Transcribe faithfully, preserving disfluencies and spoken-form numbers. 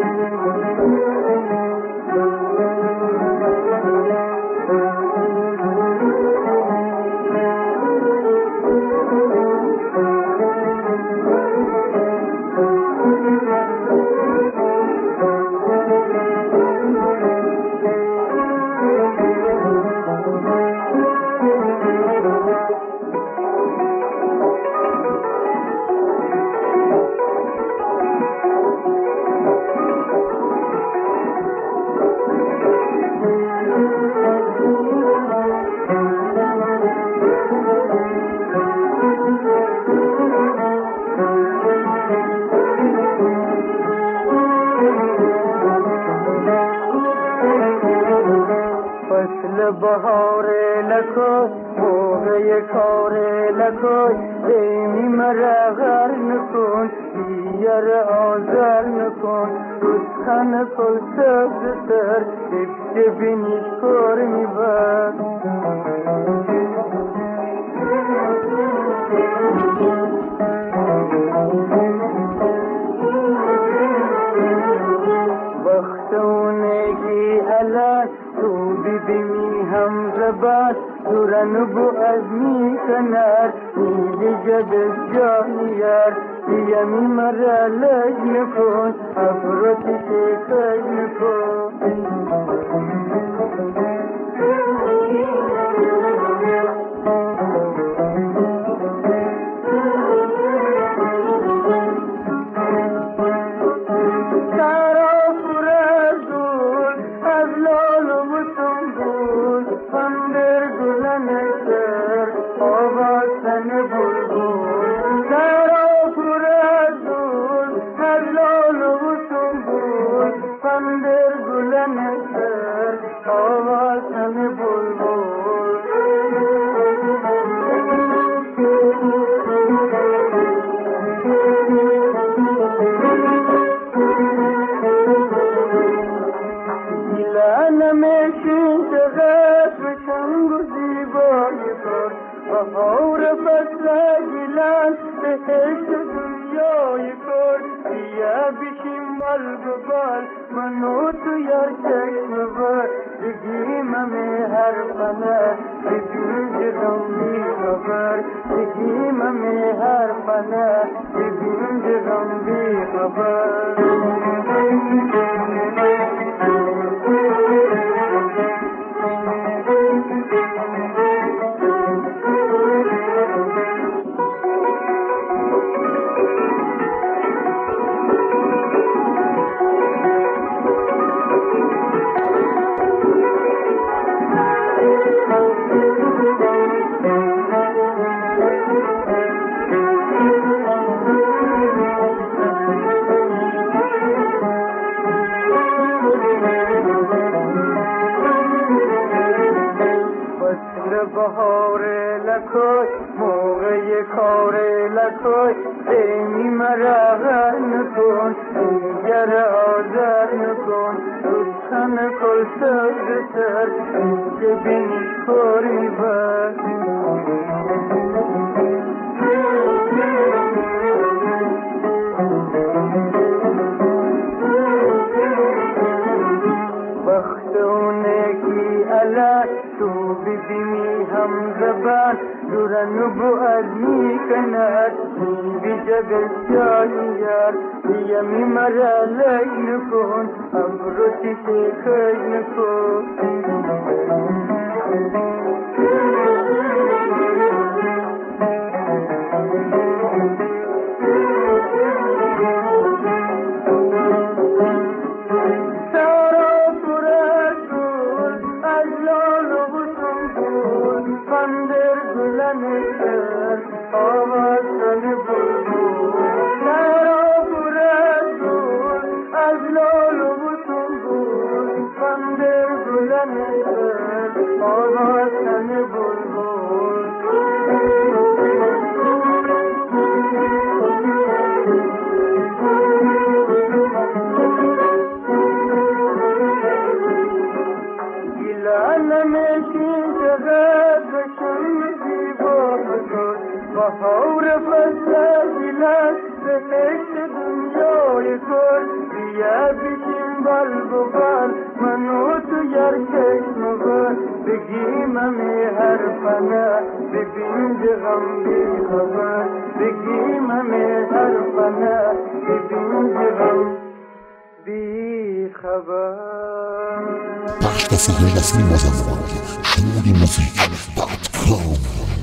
بهاره لکوی موقع کاره لکوی ایمی مرا غر نکن دیگر آزر نکن رسخن کل سبز سر افت بینیش کار میبر بختونگی الان تو ببینی هم زبان دورن بو از می کنر میدی جبز جانیار بیمی مرا لج نکن افراتی شکج نکن بهار فصل گیلان بهشت دنیای کن بیا بشیم بال ببال منو تو یار چشم بر بگیم همه هر فنه بدون جرم بی خبر بگیم همه هر فنه بدون جرم بی خبر بهاره لکوی موقع کاره لکوی ایمی مرا غر نکن دیگر آزر نکن رسخن کل سبز سر که بینیش کار میبر بختونگی الان تو ببینی هم زبان دورن بو از می کند بی جگل جانیار بیمی مرا لج نکن ابروتی شکج نکن بهار فصل گیلان بهشت دنیای کن بیا بشیم بال ببال منو تو یار چشم بار بگیم همه حرفنا ببین ز غم بی خبر بگیم همه حرفنا ببین ز غم بی خبر. پخش و صدای رسمی مازندران شنود موزیک دات کام